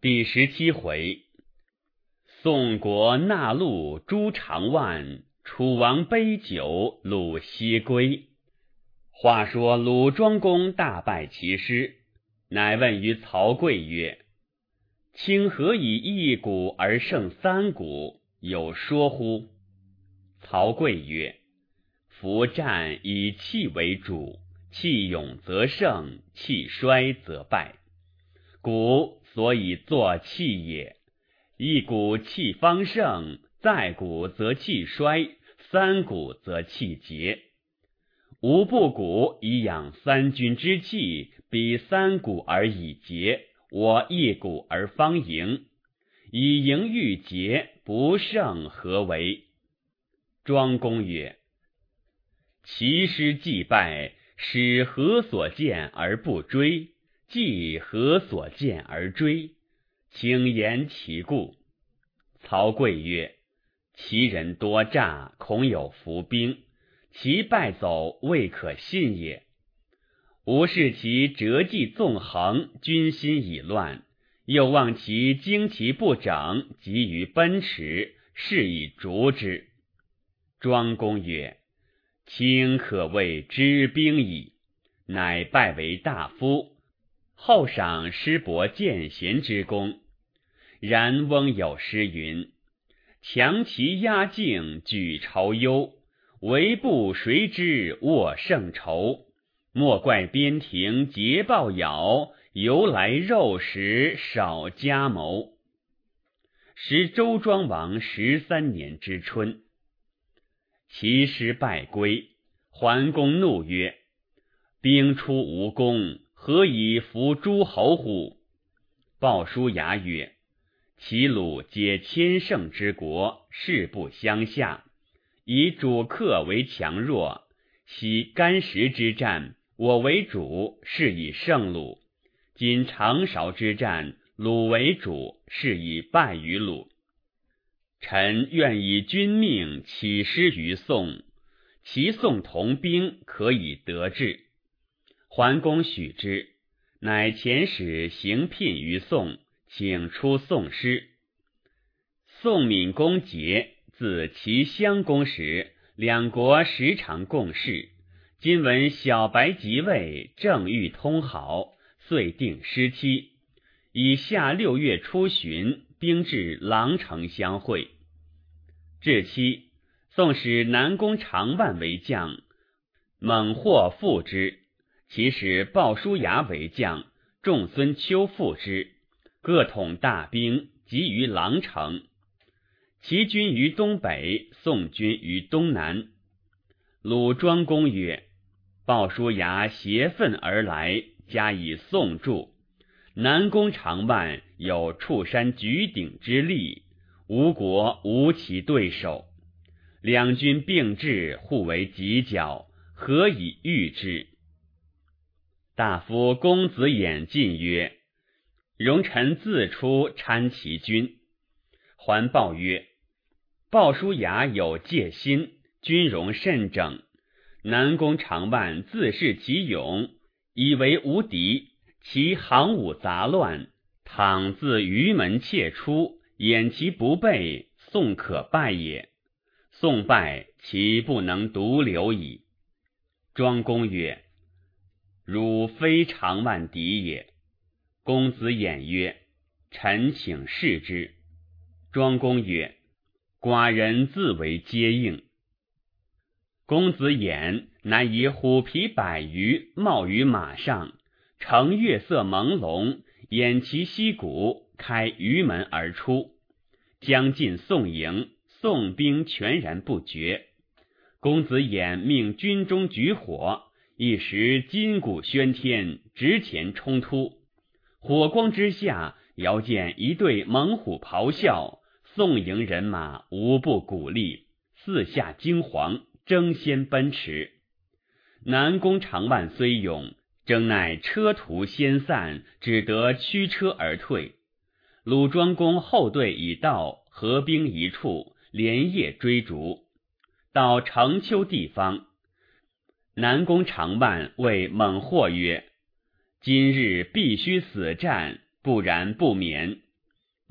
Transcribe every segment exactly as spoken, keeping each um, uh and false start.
第十七回，宋国纳禄诛长万，楚王杯酒鲁西归。话说鲁庄公大败其师，乃问于曹刿曰：卿何以一鼓而胜三鼓，有说乎？曹刿曰：夫战以气为主，气勇则胜，气衰则败。鼓所以作气也，一鼓气方盛，再鼓则气衰，三鼓则气竭。吾不鼓以养三军之气，彼三鼓而以竭，我一鼓而方赢。以赢欲竭，不胜何为？庄公曰：其师既败，使何所见而不追？既何所见而追？请言其故。曹刿曰：其人多诈，恐有伏兵，其败走未可信也。吾视其折计纵横，军心已乱，又望其旌旗不整，急于奔驰，是以逐之。庄公曰：卿可谓知兵矣。乃拜为大夫，后赏师伯见贤之功。然翁有诗云：强其压境，举朝忧，唯不谁知握胜筹。莫怪边庭桀暴咬，由来肉食少加谋。时周庄王十三年之春，其师败归，桓公怒曰：兵出无功，何以服诸侯乎？鲍叔牙曰：齐鲁皆千乘之国，势不相下，以主客为强弱。昔干石之战，我为主，是以胜鲁；今长勺之战，鲁为主，是以败于鲁。臣愿以君命起师于宋，其宋同兵，可以得志。桓公许之，乃遣使行聘于宋，请出宋师。宋闵公节自齐襄公时，两国时常共事。今闻小白即位，正欲通好，遂定师期，以下六月初旬，兵至狼城相会。至期，宋使南宫长万为将，猛获复之。其使鲍叔牙为将，仲孙丘复之，各统大兵，集于狼城。齐军于东北，宋军于东南。鲁庄公曰：鲍叔牙挟愤而来，加以宋助。南宫长万有触山举鼎之力，吴国无其对手。两军并至，互为犄角，何以御之？大夫公子偃进曰：容臣自出参其军。桓报曰：鲍叔牙有戒心，军容甚整。南宫长万自恃其勇，以为无敌，其行伍杂乱，倘自于门窃出，掩其不备，宋可败也。宋败，其不能独留矣。庄公曰：汝非长万敌也。公子偃曰：臣请试之。庄公曰：寡人自为接应。公子偃乃以虎皮百余帽于马上，乘月色朦胧，掩其息鼓，开鱼门而出，将进宋营，宋兵全然不觉。公子偃命军中举火，一时金鼓喧天，直前冲突。火光之下，遥见一队猛虎咆哮，宋营人马无不鼓励，四下惊惶，争先奔驰。南宫长万虽勇，争奈车途先散，只得驱车而退。鲁庄公后队已到，合兵一处，连夜追逐。到城丘地方，南宫长万谓猛获曰：今日必须死战，不然不免。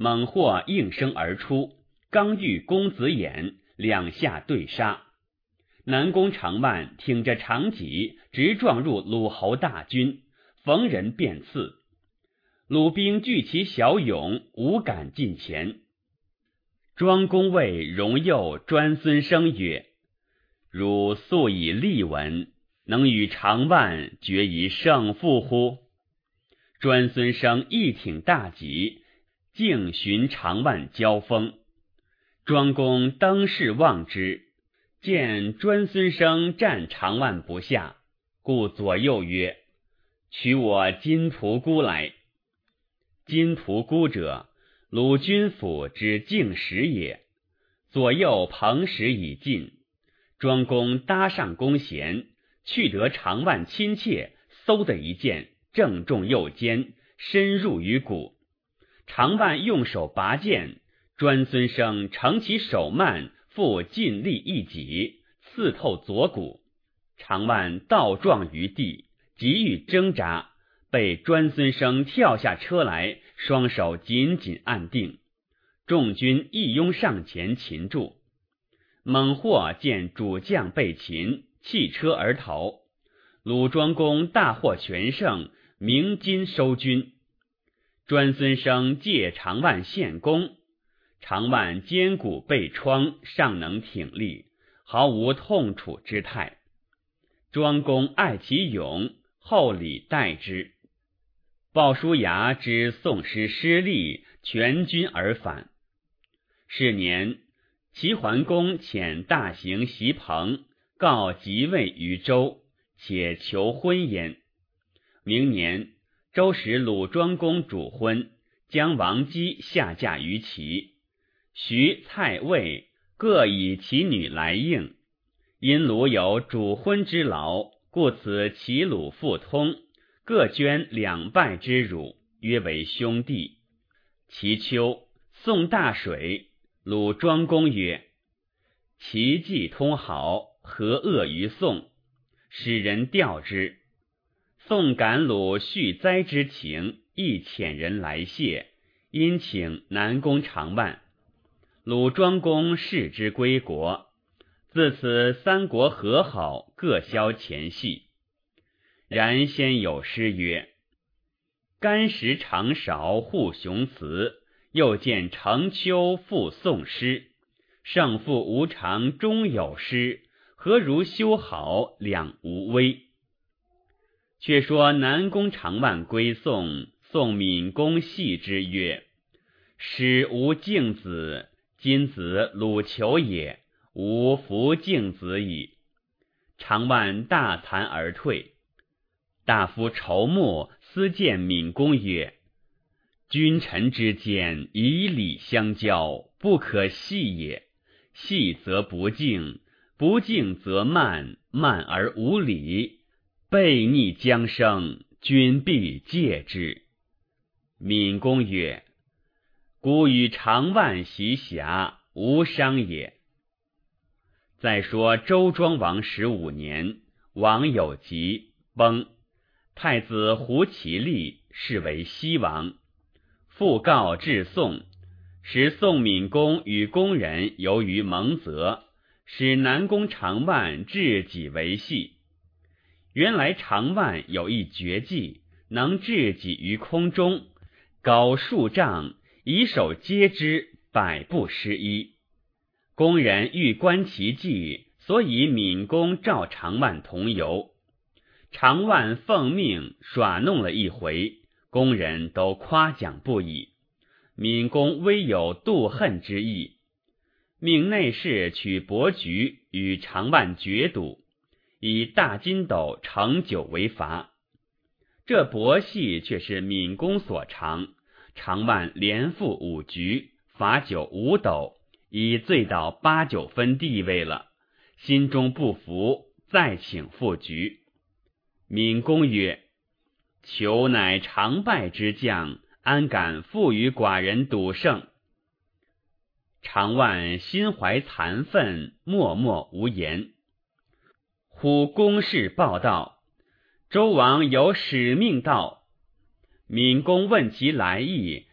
猛或应声而出，刚遇公子眼，两下对杀。南宫长万挺着长戟，直撞入鲁侯大军，逢人便刺。鲁兵聚其小勇，无敢近前。庄公谓荣佑专孙生曰：汝素以立闻，能与长万决一胜负乎？专孙生一挺大戟，径寻长万交锋。庄公登视望之，见专孙生战长万不下，故左右曰：取我金仆姑来。金仆姑者，鲁军府之镜石也。左右彭石已尽，庄公搭上弓弦，去得长万亲切，嗖的一箭，正中右肩，深入于骨。长万用手拔剑，专孙生乘其手慢，复尽力一戟，刺透左骨。长万倒撞于地，急欲挣扎，被专孙生跳下车来，双手紧紧按定。众军一拥上前擒住。猛或见主将被擒，弃车而逃。鲁庄公大获全胜，鸣金收军。专孙生借长万献功，长万肩骨被疮，尚能挺立，毫无痛楚之态。庄公爱其勇，厚礼待之。鲍叔牙知宋师失利，全军而返。是年，齐桓公遣大行袭彭，告即位于周，且求婚焉。明年，周使鲁庄公主婚，将王姬下嫁于齐。徐、蔡、魏各以其女来应。因鲁有主婚之劳，故此齐鲁复通，各捐两败之辱，约为兄弟。其秋，宋大水，鲁庄公曰：齐计通好，何恶于宋？使人调之。宋感鲁恤灾之情，亦遣人来谢，因请南宫长万。鲁庄公视之归国。自此三国和好，各消前隙。然先有诗曰：干石长勺护雄祠，又见程丘复宋诗。胜负无常终有失，何如修好两无危。却说南宫长万归宋，宋闵公戏之曰：使无敬子，今子鲁求也，吾弗敬子矣。长万大惭而退。大夫仇目，私见闵公曰：君臣之间，以礼相交，不可戏也。戏则不敬，不敬则慢，慢而无礼，悖逆将生，君必戒之。闵公曰：孤与长万习侠，无伤也。再说周庄王十五年，王有疾，崩。太子胡齐立，是为西王。复告至宋，使宋闵公与公人由于蒙责，使南宫长万置己为戏。原来长万有一绝技，能置己于空中，高数丈，以手接之，百步失一。公人欲观其技，所以闵公召长万同游。长万奉命耍弄了一回，公人都夸奖不已。闵公微有妒恨之意，命内侍取伯菊与长万决赌，以大金斗盛酒为罚。这伯戏却是闵公所长，长万连负五局，罚酒五斗，已醉到八九分地位了，心中不服，再请复局。闵公曰：求乃常败之将，安敢负与寡人赌胜？长万心怀惭愤，默默无言。忽公事报道，周王有使命到。闵公问其来意，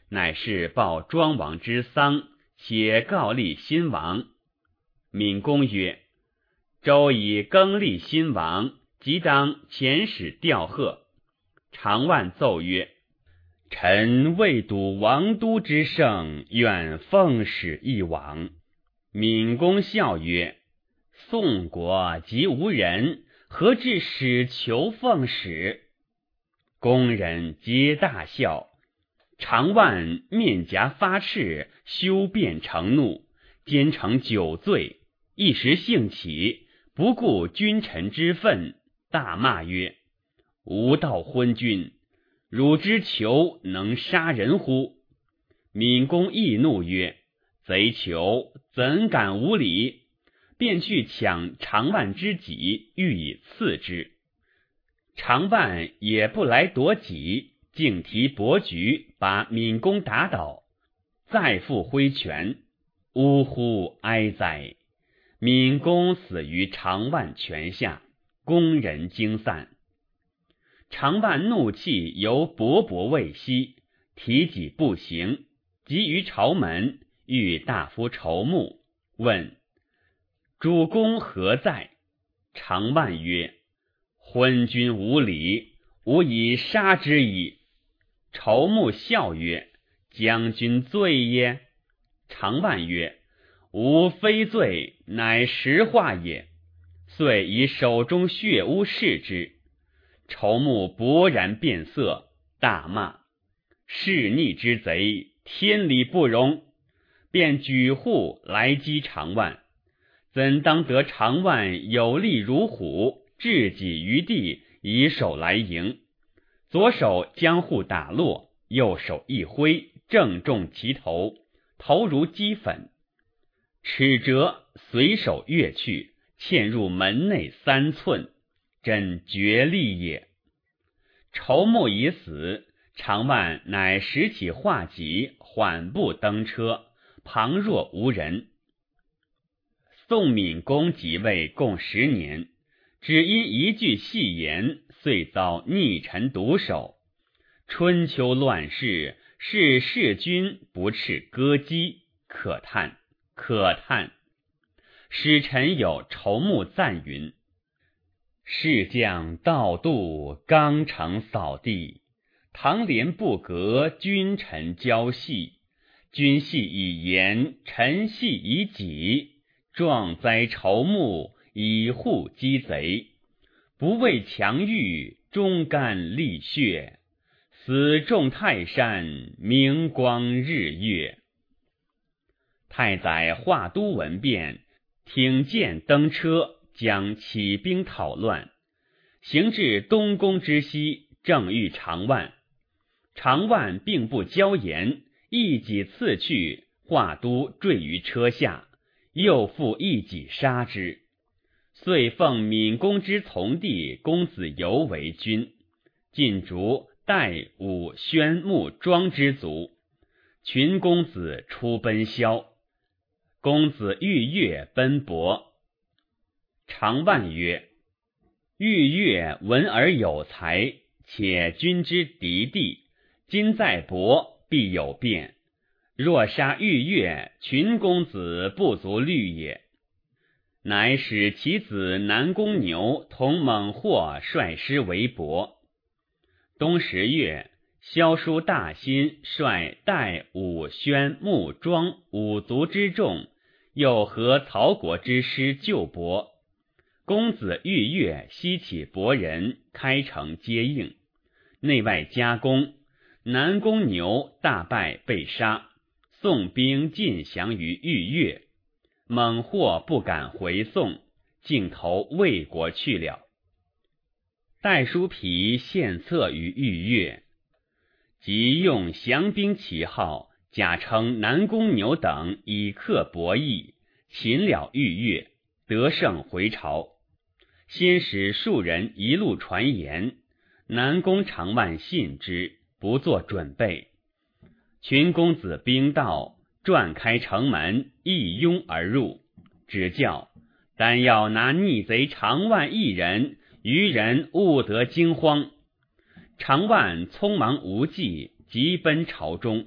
乃是报庄王之丧，且告立新王。闵公曰：周以更立新王，即当遣使吊贺。常万奏曰：臣未睹王都之盛，愿奉使一往。闵公笑曰：宋国即无人，何至使求奉使？公人皆大笑。常万面颊发赤，羞变成怒，奸成酒醉，一时兴起，不顾君臣之愤，大骂曰：吾道昏君，汝之囚能杀人乎？闵公易怒曰：贼囚怎敢无礼？便去抢常万之戟，欲以刺之。常万也不来夺戟，竟提伯举把闵公打倒，再复挥拳。呜呼哀哉！闵公死于常万拳下，公人惊散。常万怒气犹勃勃未息，提戟步行，及于朝门，遇大夫仇穆，问：主公何在？常万曰：昏君无礼，吾以杀之矣。仇穆笑曰：将军罪耶？常万曰：吾非罪，乃实话也。遂以手中血污视之。仇穆勃然变色，大骂：弑逆之贼，天理不容！便举户来击常万。怎当得常万有力如虎，置己于地，以手来迎。左手将户打落，右手一挥，正中其头，头如齑粉。齿折随手跃去，嵌入门内三寸，真绝力也。仇穆已死，常万乃拾起画戟，缓步登车，旁若无人。宋闵公即位共十年，只因一句戏言，遂遭逆臣毒手。春秋乱世，是弑君不斥歌姬，可叹可叹。使臣有仇穆赞云：士将盗度，纲城扫地，堂帘不隔，君臣交戏。君戏以言，臣戏以己。壮哉仇穆，以护击贼！不畏强欲，忠肝沥血。死众泰山，明光日月。太宰华都闻变，挺剑登车，将起兵讨乱。行至东宫之西，正遇常万。常万并不交言，一戟刺去，华都坠于车下，又复一戟杀之。遂奉闵公之从弟公子游为君，尽逐代、武、宣、穆、庄之族。群公子出奔萧。公子玉月奔伯。常万曰：玉月文而有才，且君之嫡弟，今在伯，必有变。若杀玉月，群公子不足虑也。乃使其子南宫牛同猛获率师为伯。冬十月，萧书大辛率代、武、宣、穆、庄五族之众，又合曹国之师救伯。公子玉月西起伯人，开城接应，内外夹攻。南宫牛大败，被杀。宋兵尽降于玉月，猛获不敢回宋，径投魏国去了。戴叔皮献策于玉月，即用降兵旗号，假称南宫牛等以克伯邑，擒了玉月，得胜回朝。先使数人一路传言，南宫常万信之，不做准备。群公子兵到，转开城门，一拥而入，只叫但要拿逆贼常万一人，余人勿得惊慌。常万匆忙无计，急奔朝中，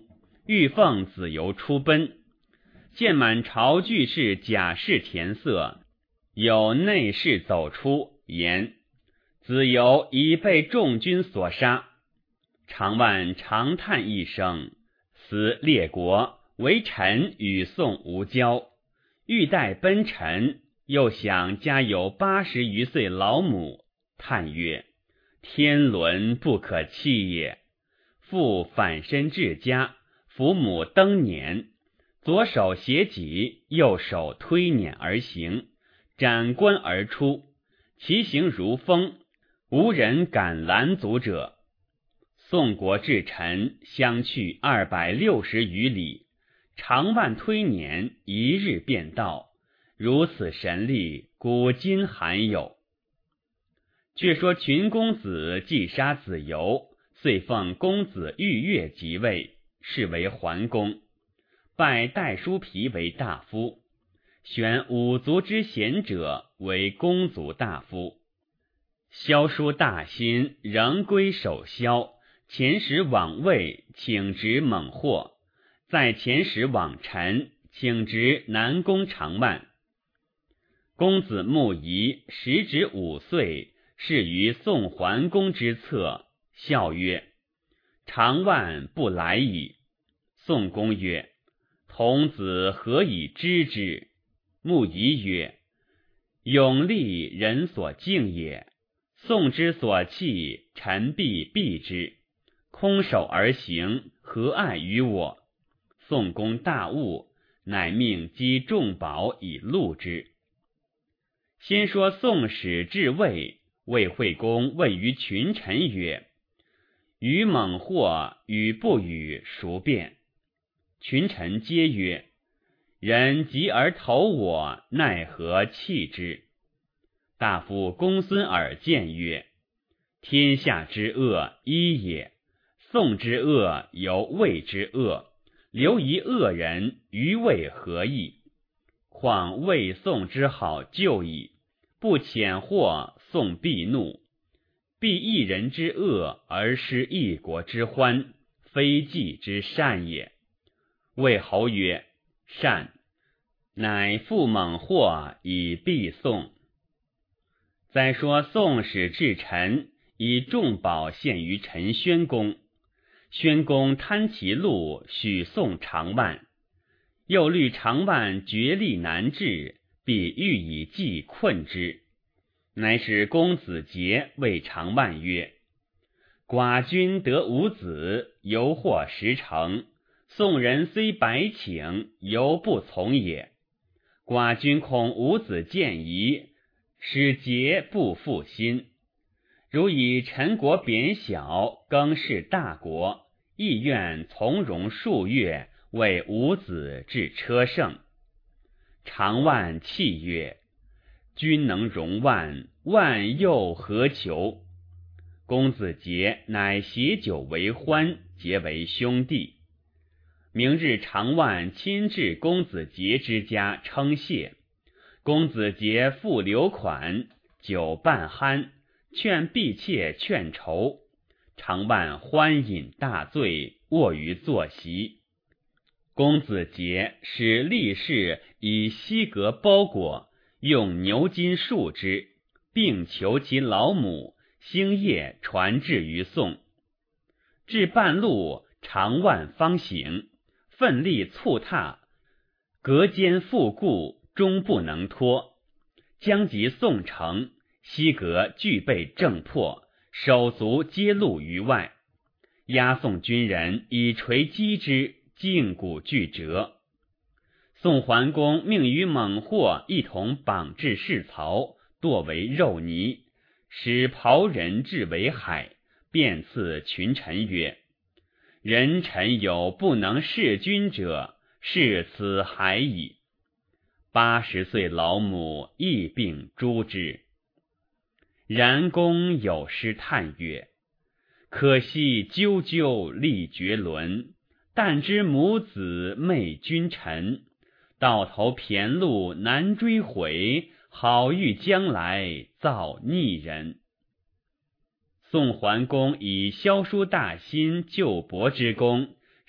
欲奉子由出奔，见满朝俱是甲士填色，有内侍走出，言子由已被众军所杀。常万长叹一声，思列国为臣与宋无交，欲待奔臣，又想家有八十余岁老母，叹曰：天伦不可弃也。父反身至家，父母登辇，左手携戟，右手推辇而行，斩关而出，其行如风，无人敢拦阻者。宋国至陈相去二百六十余里，长万推辇，一日便到。如此神力，古今罕有。却说群公子既杀子由，遂奉公子玉月即位，是为桓公，拜戴叔皮为大夫，选五族之贤者为公族大夫。萧叔大辛仍归守萧，遣使往魏，请职猛获，再遣使往陈，请职南宫长万。公子穆仪时值五岁，仕于宋桓公之侧，笑曰：长万不来矣。宋公曰：童子何以知之？穆仪曰：勇力人所敬也，宋之所弃，臣必避之。空手而行，何碍于我？宋公大悟，乃命击众宝以戮之。先说宋使至魏，魏惠公问于群臣曰：与猛或与不与孰辩？群臣皆曰：人急而投我，奈何弃之？大夫公孙耳谏曰：天下之恶一也，宋之恶犹魏之恶，留一恶人，于魏何益？况魏宋之好旧矣，不遣祸，宋必怒。必一人之恶而失一国之欢，非计之善也。魏侯曰：善。乃复猛祸以避宋。再说宋使至陈，以重宝献于陈宣公。宣公贪其禄，许宋长万，又虑长万决力难治，必欲以计困之。乃使公子杰谓长万曰：寡君得五子，犹获十成，宋人虽百请，犹不从也。寡君恐五子见疑，使节不复心。如以陈国贬小，更是大国，亦愿从容数月，为五子至车胜。长万泣曰：君能容万，万又何求？公子节乃携酒为欢，结为兄弟。明日长万亲至公子节之家称谢，公子节复留款，酒半酣，劝婢妾劝酬。长万欢饮大醉，卧于坐席。公子节使力士以犀革包裹，用牛筋束之，并求其老母，星夜传至于宋。至半路，长万方醒，奋力促踏，隔间复固，终不能脱。将及宋城，西阁俱被正破，手足皆露于外。押宋军人以锤击之，胫骨俱折。宋桓公命与猛或一同绑至市曹，剁为肉泥，使袍人置为海，便赐群臣曰：人臣有不能弑君者，是此海矣。八十岁老母亦并诛之。然公有诗叹曰：可惜啾啾力绝伦，但知母子媚君臣。到头骈路难追回，好欲将来造逆人。宋桓公以萧叔大辛救伯之功，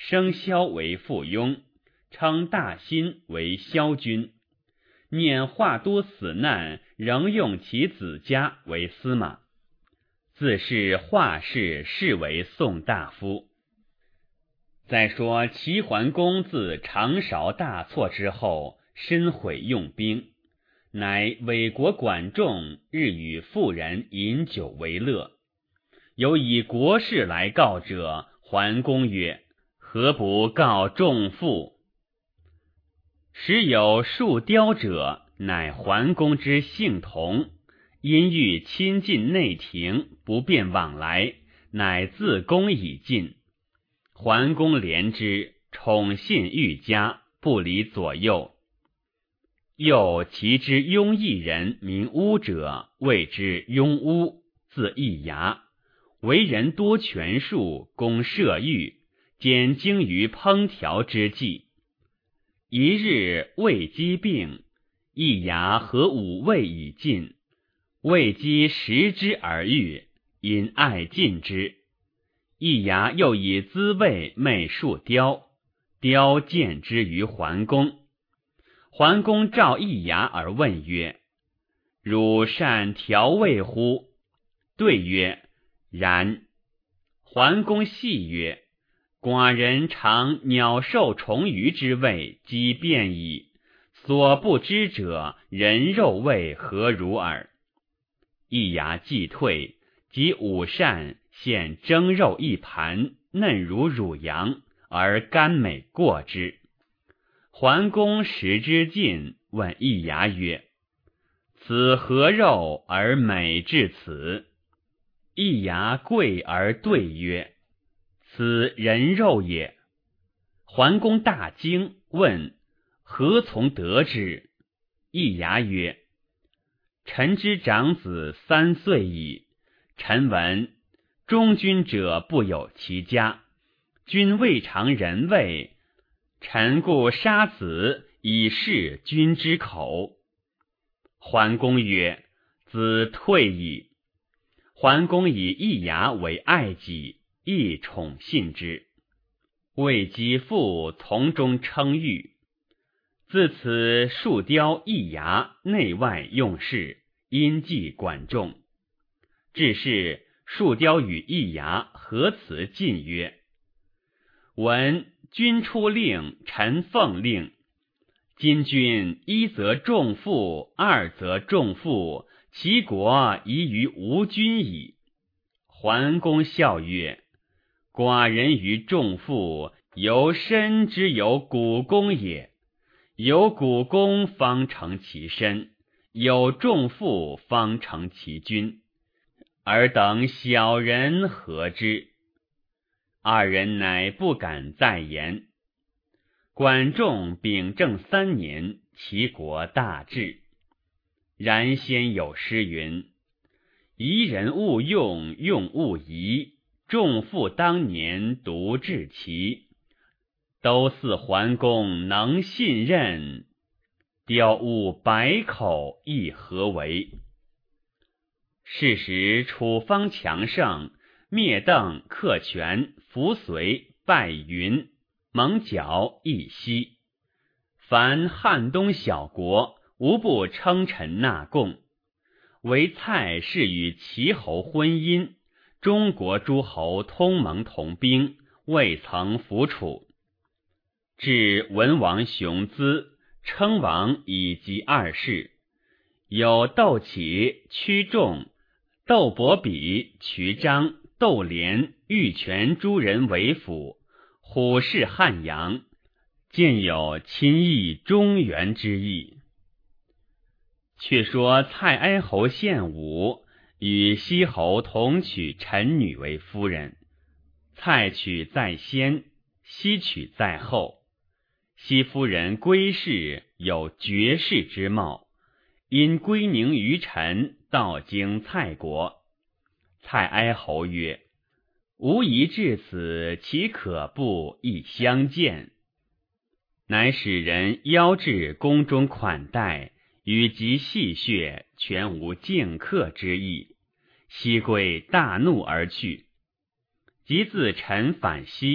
生萧为附庸，称大辛为萧君。念华都死难，仍用其子家为司马。自是华氏视为宋大夫。再说齐桓公自长勺大错之后，深悔用兵，乃伪国管仲，日与妇人饮酒为乐。有以国事来告者，桓公曰：何不告仲父？时有树雕者，乃桓公之姓同，因欲亲近内廷，不便往来，乃自宫以进。桓公怜之，宠信愈加，不离左右。又其之雍邑人名乌者，谓之雍乌，字易牙，为人多权术，攻射御，兼精于烹调之技。一日魏姬病，易牙和五味以进，魏姬食之而愈，因爱进之。易牙又以滋味媚树雕，雕见之于桓公。桓公召易牙而问曰：汝善调味乎？对曰：然。桓公细曰：寡人尝鸟兽虫鱼之味，即便矣，所不知者，人肉味何如耳？易牙既退，即午膳，献蒸肉一盘，嫩如乳羊，而甘美过之。桓公食之尽，问易牙曰：此何肉而美至此？易牙跪而对曰：此人肉也。桓公大惊，问：何从得之？易牙曰：臣之长子三岁矣，臣闻忠君者不有其家，君未尝人味，臣故杀子以示君之口。桓公曰：子退矣。桓公以易牙为爱己，亦宠信之。魏姬父从中称誉。自此树雕易牙，内外用事，因记管仲。至是树雕与易牙合辞进曰：闻君出令，臣奉令。今君一则重父，二则重父，其国宜于无君矣。桓公笑曰：寡人于重父，由身之有古公也。有古公方成其身，有重父方成其君，尔等小人何之？二人乃不敢再言。管仲秉政三年，齐国大治。然先有诗云：宜人勿用，用勿疑，重父当年独治齐。都似桓公能信任，雕物百口亦何为？是时楚方强盛，灭邓、克权、扶隋、败云、蒙角、义西，凡汉东小国，无不称臣纳贡。唯蔡是与齐侯婚姻，中国诸侯通盟同兵，未曾服楚。至文王雄姿，称王以及二世，有窦起、屈仲、窦伯比、瞿章、窦连、玉泉诸人为辅，虎视汉阳，见有亲议中原之意。却说蔡哀侯献武与西侯同娶陈女为夫人，蔡娶在先，西娶在后。西夫人归氏有绝世之貌，因归宁于陈，道经蔡国。蔡哀侯曰：吾宜至此，岂可不亦相见？乃使人邀至宫中款待，与及戏谑，全无敬客之意。西归大怒而去。及自陈返西，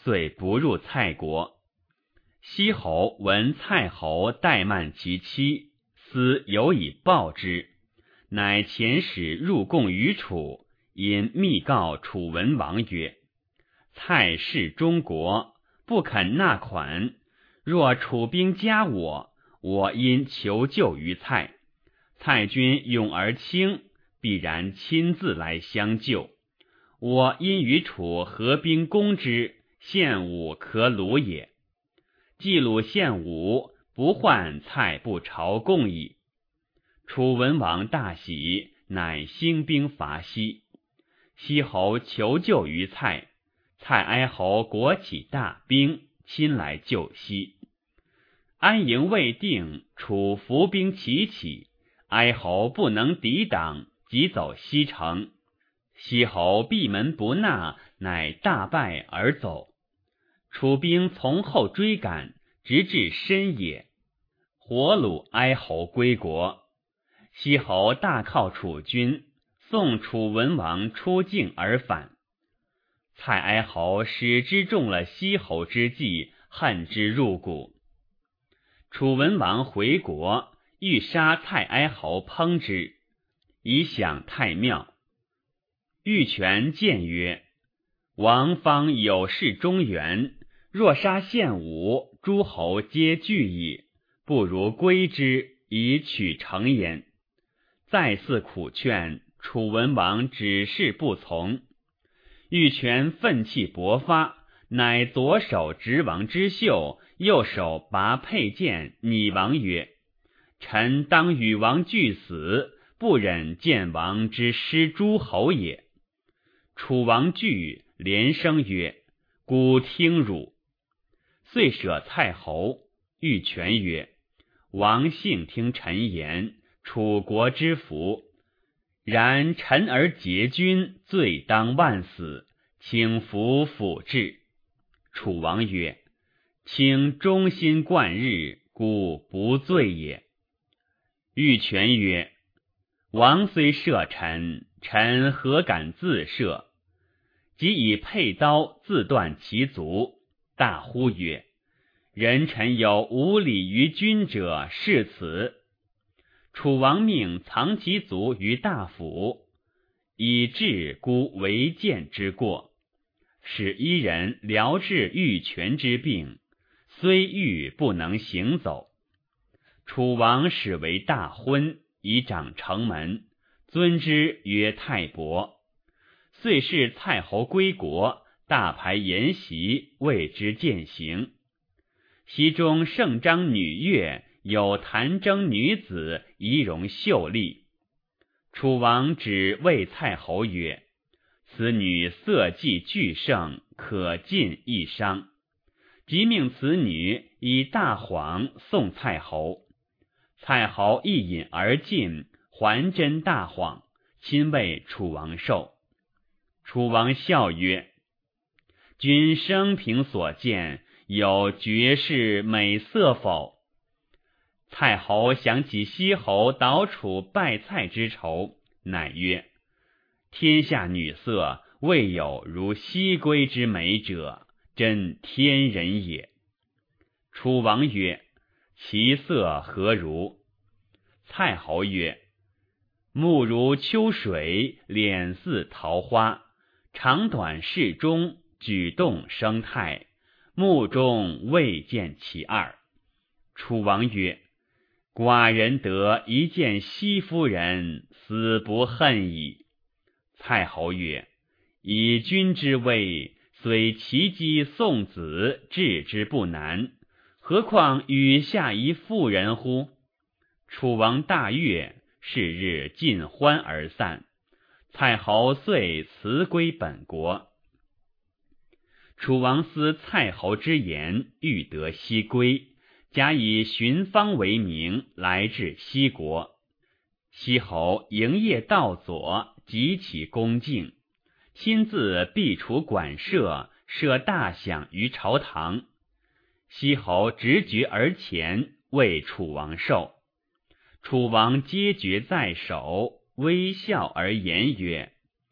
遂不入蔡国。西侯闻蔡侯怠慢其妻，思有以报之，乃遣使入贡于楚，因密告楚文王曰：蔡是中国，不肯纳款，若楚兵加我，我因求救于蔡，蔡军勇而轻，必然亲自来相救。我因与楚合兵攻之，献武可虏也。既虏献武，不患蔡不朝贡矣。楚文王大喜，乃兴兵伐西。西侯求救于蔡，蔡哀侯国起大兵，亲来救西。安营未定，楚伏兵齐起，哀侯不能抵挡，即走西城。西侯闭门不纳，乃大败而走。楚兵从后追赶，直至深野，活虏哀侯归国。西侯大犒楚军，送楚文王出境而返。蔡哀侯使之中了西侯之计，恨之入骨。楚文王回国，欲杀蔡哀侯烹之，以享太庙。玉泉谏曰：王方有事中原，若杀献武，诸侯皆惧矣，不如归之，以取成焉。再四苦劝，楚文王只是不从。玉泉愤气勃发，乃左手执王之袖，右手拔佩剑，拟王曰：臣当与王俱死，不忍见王之失诸侯也。楚王惧，连声曰：孤听汝。遂舍蔡侯。玉泉曰：王幸听臣言，楚国之福。然臣而结君，罪当万死，请服辅治。楚王曰：卿忠心贯日，故不罪也。玉泉曰：王虽赦臣，臣何敢自赦？即以佩刀自断其足，大呼曰：人臣有无礼于君者，是此。楚王命藏其足于大府，以治孤违谏之过，使一人疗治玉泉之病，虽玉不能行走。楚王始为大婚，以长城门，尊之曰太伯。遂是蔡侯归国，大排筵席，谓之践行。席中盛章女乐，有弹筝女子，仪容秀丽。楚王指谓蔡侯曰：此女色技俱盛，可尽一觞。即命此女以大谎送蔡侯。蔡侯一饮而尽，还真大谎，亲为楚王寿。楚王笑曰：君生平所见，有绝世美色否？蔡侯想起西侯捣楚败蔡之仇，乃曰：天下女色，未有如西归之美者，真天人也。楚王曰：其色何如？蔡侯曰：目如秋水，脸似桃花，长短适中，举动生态，目中未见其二。楚王曰：寡人得一见西夫人，死不恨矣。蔡侯曰：以君之威，虽其姬送子，治之不难，何况与下一妇人乎？楚王大悦，是日尽欢而散。蔡侯遂辞归本国。楚王思蔡侯之言，欲得西归，假以寻方为名，来至西国。西侯营业道左，极其恭敬，亲自避除馆舍，设大享于朝堂。西侯直爵而前，为楚王寿。楚王皆爵在手，微笑而言曰：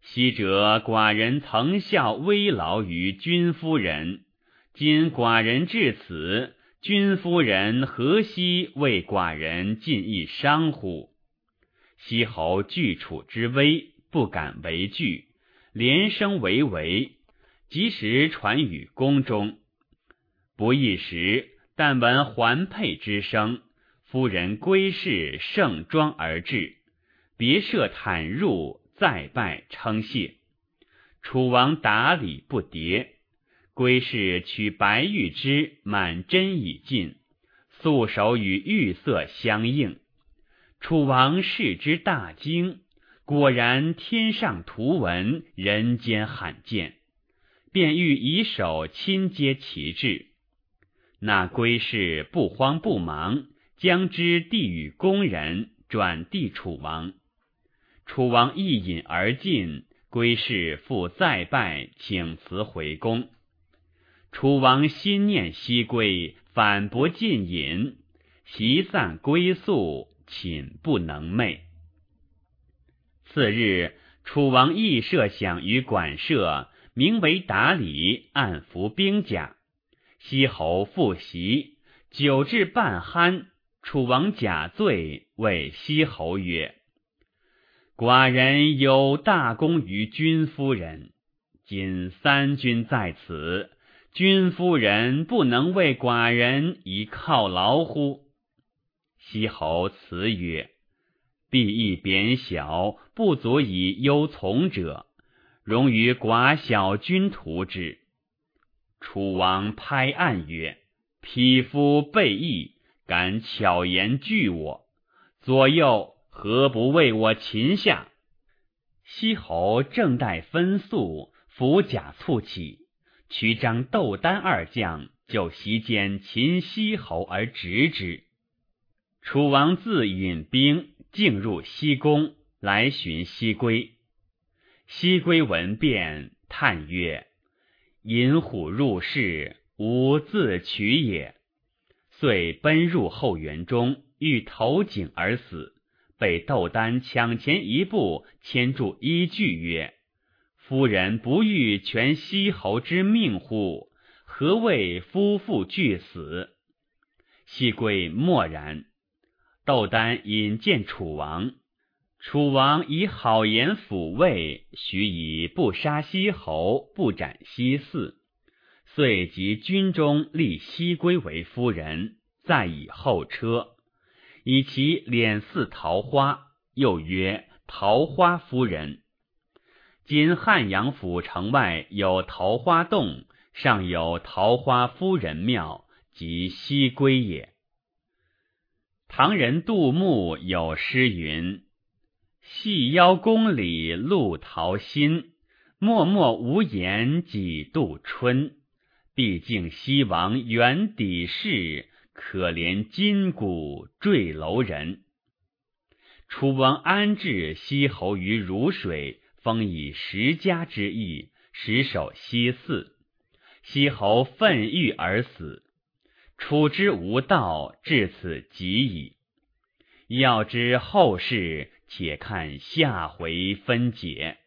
昔者寡人曾效危劳于君夫人，今寡人至此，君夫人何惜为寡人尽一伤乎？西侯惧楚之威，不敢为惧，连声为为，及时传与宫中。不一时，但闻环佩之声，夫人归侍盛装而至，别设坦入，再拜称谢。楚王答礼不迭，归侍取白玉之满针以进，素手与玉色相应。楚王视之大惊，果然天上图文，人间罕见，便欲以手亲接其至。那归侍不慌不忙，将之递与宫人，转递楚王。楚王一饮而尽，归侍复再拜，请辞回宫。楚王心念西归，反不尽饮，席散归宿，寝不能寐。次日，楚王亦设享于馆舍，名为达礼，暗伏兵甲。西侯复席，酒至半酣，楚王假醉，谓西侯曰：寡人有大功于君夫人，今三君在此，君夫人不能为寡人以犒劳乎？西侯辞曰：必亦贬小，不足以忧从者，容于寡小君图之。楚王拍案曰：匹夫背义，敢巧言拒我，左右何不为我擒下？西侯正待分宿，伏甲促起，驱张窦丹二将就席间擒西侯而执之。楚王自引兵进入西宫，来寻西归。西归闻变，叹曰：引虎入室，吾自取也。遂奔入后园中，欲投井而死，被窦丹抢前一步，牵住依据曰：夫人不欲全西侯之命乎？何谓夫妇俱死？西归默然。窦丹引见楚王，楚王以好言抚慰，许以不杀西侯，不斩西嗣，遂即军中立西归为夫人，再以后车，以其脸似桃花，又曰桃花夫人。今汉阳府城外有桃花洞，上有桃花夫人庙，即西归也。唐人杜牧有诗云：细腰宫里露桃心，默默无言几度春。毕竟西王原底事，可怜今古坠楼人。楚王安置西侯于汝水，封以十家之邑，实守西祀。西侯愤郁而死。楚之无道，至此极矣。要知后事，且看下回分解。